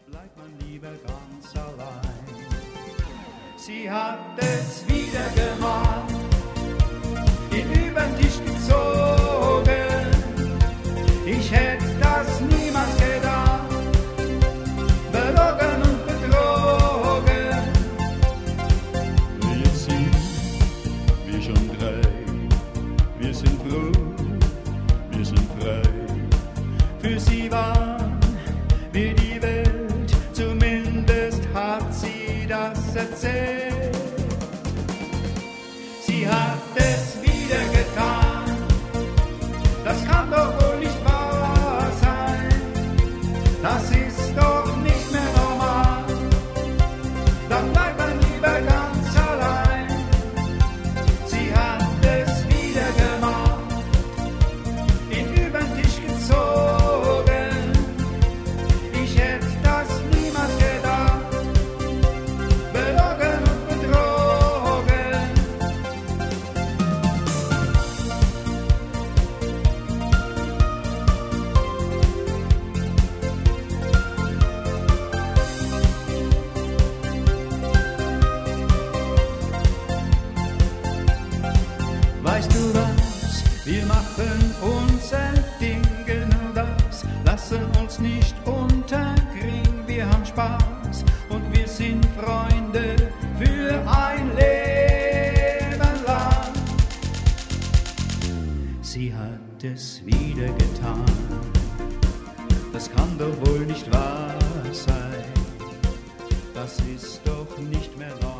bleibt man lieber ganz allein. Sie hat es wieder gemacht, ihn übern Tisch gezogen. Ich hätte das niemals gedacht, belogen und betrogen. Wir sind wie schon drei, wir sind froh, wir sind frei. Für sie waren wir die Welt, zumindest hat sie das erzählt. Sie hat es wieder getan, das kann doch wohl nicht wahr sein. Das ist doch nicht mehr normal, dann bleibt man lieber ganz allein. Sie hat es wieder gemacht, ihn übern Tisch gezogen. Ich hätte das niemals gedacht, belogen und betrogen. Weißt du was, wir machen unser Ding, genau das, lassen uns nicht unterkriegen. Wir haben Spaß und wir sind Freunde für ein Leben lang. Sie hat es wieder getan, das kann doch wohl nicht wahr sein. Das ist doch nicht mehr wahr.